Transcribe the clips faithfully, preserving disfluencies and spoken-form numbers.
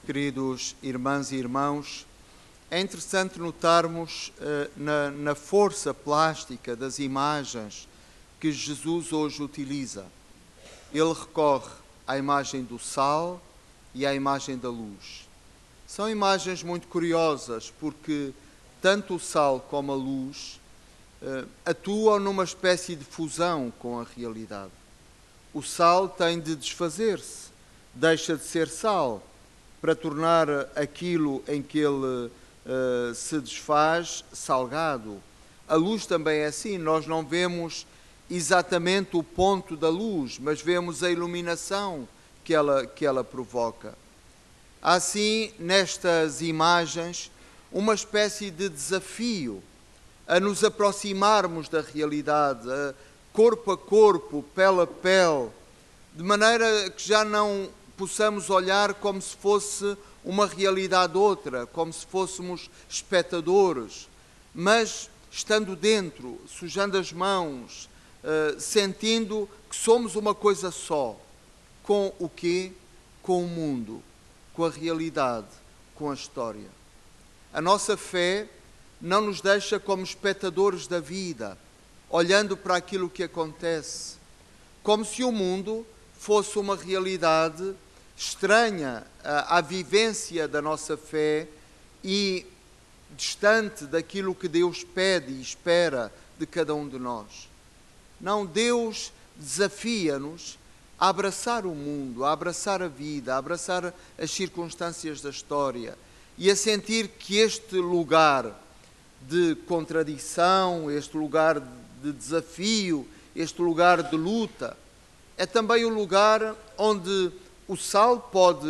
Queridos irmãs e irmãos, é interessante notarmos uh, na, na força plástica das imagens que Jesus hoje utiliza. Ele recorre à imagem do sal e à imagem da luz. São imagens muito curiosas porque tanto o sal como a luz uh, atuam numa espécie de fusão com a realidade. O sal tem de desfazer-se, deixa de ser sal, para tornar aquilo em que ele uh, se desfaz salgado. A luz também é assim, nós não vemos exatamente o ponto da luz, mas vemos a iluminação que ela, que ela provoca. Há assim, nestas imagens, uma espécie de desafio a nos aproximarmos da realidade, a corpo a corpo, pele a pele, de maneira que já não possamos olhar como se fosse uma realidade outra, como se fôssemos espectadores, mas estando dentro, sujando as mãos, uh, sentindo que somos uma coisa só. Com o quê? Com o mundo, com a realidade, com a história. A nossa fé não nos deixa como espectadores da vida, olhando para aquilo que acontece, como se o mundo fosse uma realidade estranha à, à vivência da nossa fé e distante daquilo que Deus pede e espera de cada um de nós. Não, Deus desafia-nos a abraçar o mundo, a abraçar a vida, a abraçar as circunstâncias da história e a sentir que este lugar de contradição, este lugar de desafio, este lugar de luta, é também o lugar onde o sal pode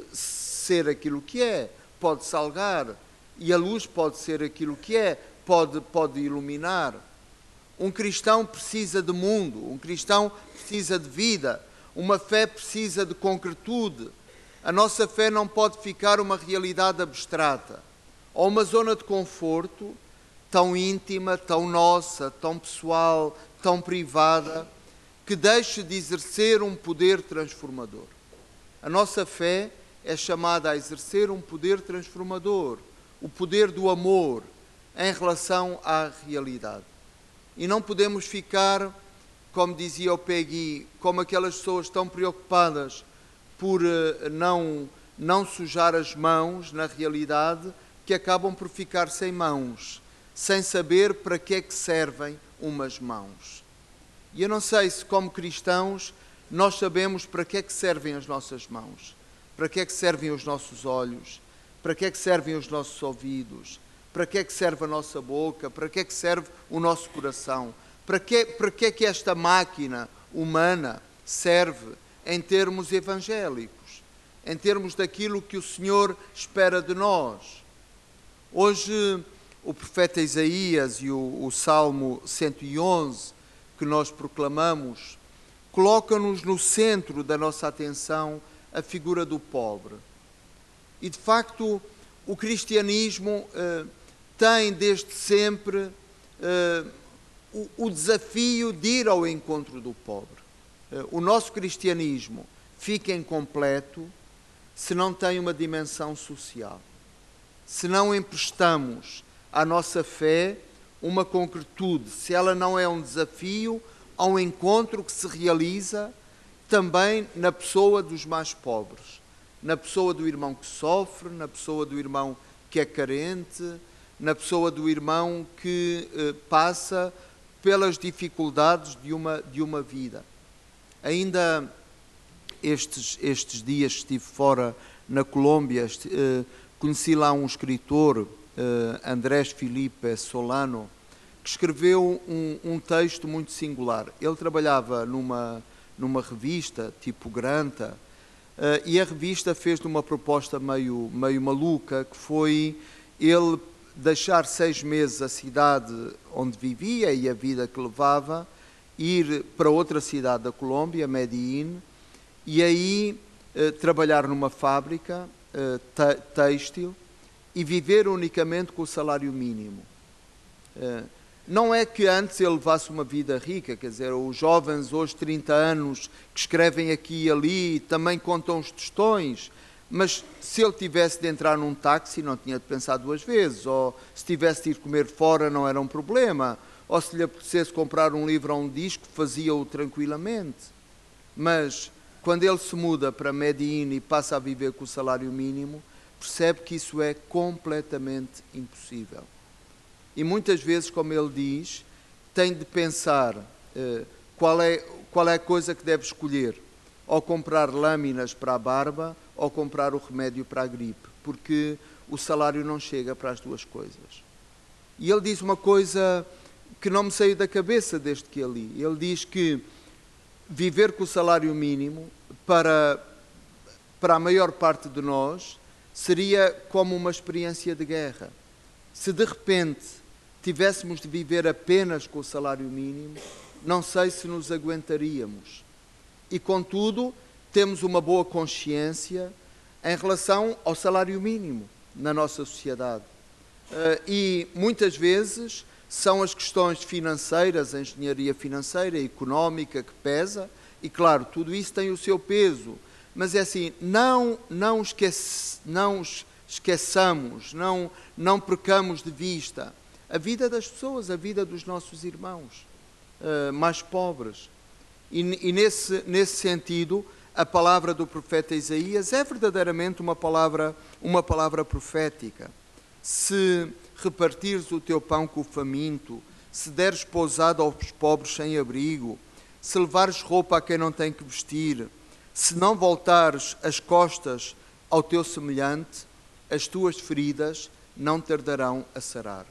ser aquilo que é, pode salgar, e a luz pode ser aquilo que é, pode, pode iluminar. Um cristão precisa de mundo, um cristão precisa de vida, uma fé precisa de concretude. A nossa fé não pode ficar uma realidade abstrata, ou uma zona de conforto tão íntima, tão nossa, tão pessoal, tão privada, que deixe de exercer um poder transformador. A nossa fé é chamada a exercer um poder transformador, o poder do amor em relação à realidade. E não podemos ficar, como dizia o Peggy, como aquelas pessoas tão preocupadas por uh, não, não sujar as mãos na realidade, que acabam por ficar sem mãos, sem saber para que é que servem umas mãos. E eu não sei se, como cristãos, nós sabemos para que é que servem as nossas mãos, para que é que servem os nossos olhos, para que é que servem os nossos ouvidos, para que é que serve a nossa boca, para que é que serve o nosso coração, para que, para que é que esta máquina humana serve em termos evangélicos, em termos daquilo que o Senhor espera de nós. Hoje, o profeta Isaías e o, o Salmo cento e onze, que nós proclamamos, coloca-nos no centro da nossa atenção a figura do pobre. E, de facto, o cristianismo eh, tem desde sempre eh, o, o desafio de ir ao encontro do pobre. Eh, o nosso cristianismo fica incompleto se não tem uma dimensão social, se não emprestamos à nossa fé uma concretude, se ela não é um desafio a um encontro que se realiza também na pessoa dos mais pobres, na pessoa do irmão que sofre, na pessoa do irmão que é carente, na pessoa do irmão que eh, passa pelas dificuldades de uma, de uma vida. Ainda estes, estes dias estive fora na Colômbia, este, eh, conheci lá um escritor, eh, Andrés Felipe Solano, que escreveu um, um texto muito singular. Ele trabalhava numa, numa revista, tipo Granta, uh, e a revista fez-lhe uma proposta meio, meio maluca, que foi ele deixar seis meses a cidade onde vivia e a vida que levava, ir para outra cidade da Colômbia, Medellín, e aí uh, trabalhar numa fábrica uh, têxtil e viver unicamente com o salário mínimo. Uh, Não é que antes ele levasse uma vida rica, quer dizer, os jovens hoje, trinta anos, que escrevem aqui e ali, também contam os tostões, mas se ele tivesse de entrar num táxi não tinha de pensar duas vezes, ou se tivesse de ir comer fora não era um problema, ou se lhe apetecesse comprar um livro ou um disco, fazia-o tranquilamente. Mas quando ele se muda para Medellín e passa a viver com o salário mínimo, percebe que isso é completamente impossível. E muitas vezes, como ele diz, tem de pensar eh, qual é, qual é a coisa que deve escolher, ou comprar lâminas para a barba, ou comprar o remédio para a gripe, porque o salário não chega para as duas coisas. E ele diz uma coisa que não me saiu da cabeça desde que eu li. Ele diz que viver com o salário mínimo, para, para a maior parte de nós, seria como uma experiência de guerra. Se de repente tivéssemos de viver apenas com o salário mínimo, não sei se nos aguentaríamos. E, contudo, temos uma boa consciência em relação ao salário mínimo na nossa sociedade. E, muitas vezes, são as questões financeiras, a engenharia financeira, económica, que pesa, e, claro, tudo isso tem o seu peso. Mas é assim, não, não, esquece, não esqueçamos, não, não percamos de vista a vida das pessoas, a vida dos nossos irmãos uh, mais pobres. E, e nesse, nesse sentido, a palavra do profeta Isaías é verdadeiramente uma palavra, uma palavra profética. Se repartires o teu pão com o faminto, se deres pousada aos pobres sem abrigo, se levares roupa a quem não tem que vestir, se não voltares as costas ao teu semelhante, as tuas feridas não tardarão a sarar.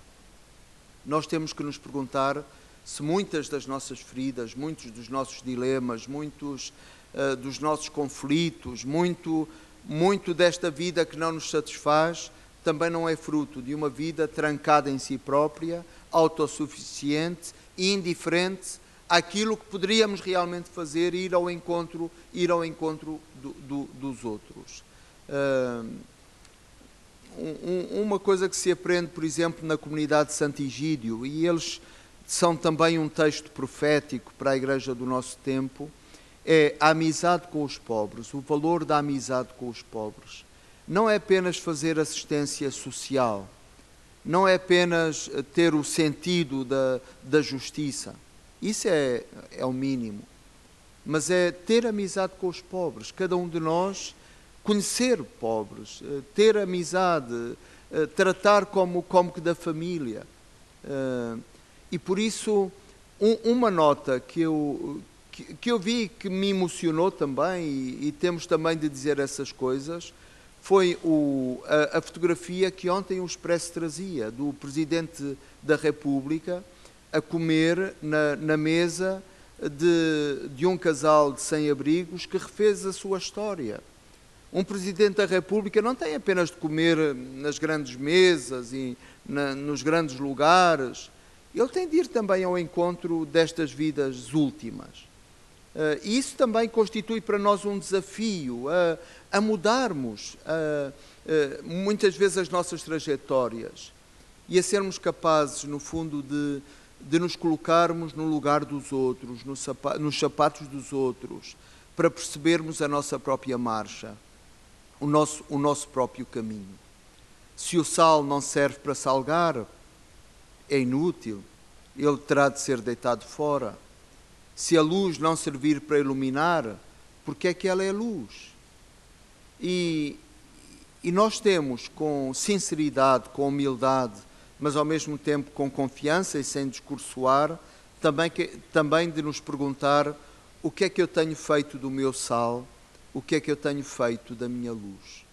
Nós temos que nos perguntar se muitas das nossas feridas, muitos dos nossos dilemas, muitos uh, dos nossos conflitos, muito, muito desta vida que não nos satisfaz, também não é fruto de uma vida trancada em si própria, autossuficiente e indiferente àquilo que poderíamos realmente fazer, ir ao encontro, ir ao encontro do, do, dos outros. Uh, um, uma coisa que se aprende, por exemplo, na comunidade de Santo Egídio, e eles são também um texto profético para a igreja do nosso tempo, é a amizade com os pobres, o valor da amizade com os pobres. Não é apenas fazer assistência social, não é apenas ter o sentido da, da justiça, isso é, é o mínimo, mas é ter amizade com os pobres, cada um de nós conhecer pobres, ter amizade, tratar como, como que da família. E por isso, um, uma nota que eu, que, que eu vi que me emocionou também, e, e temos também de dizer essas coisas, foi o, a, a fotografia que ontem o Expresso trazia, do Presidente da República a comer na, na mesa de, de um casal de sem-abrigos que refez a sua história. Um Presidente da República não tem apenas de comer nas grandes mesas e na, nos grandes lugares, ele tem de ir também ao encontro destas vidas últimas. Uh, e isso também constitui para nós um desafio a, a mudarmos a, a, muitas vezes as nossas trajetórias e a sermos capazes, no fundo, de, de nos colocarmos no lugar dos outros, no sapa, nos sapatos dos outros, para percebermos a nossa própria marcha, o nosso, o nosso próprio caminho. Se o sal não serve para salgar, é inútil, ele terá de ser deitado fora. Se a luz não servir para iluminar, porque é que ela é luz? E, e nós temos, com sinceridade, com humildade, mas ao mesmo tempo com confiança e sem discursoar, também, que, também de nos perguntar o que é que eu tenho feito do meu sal, o que é que eu tenho feito da minha luz.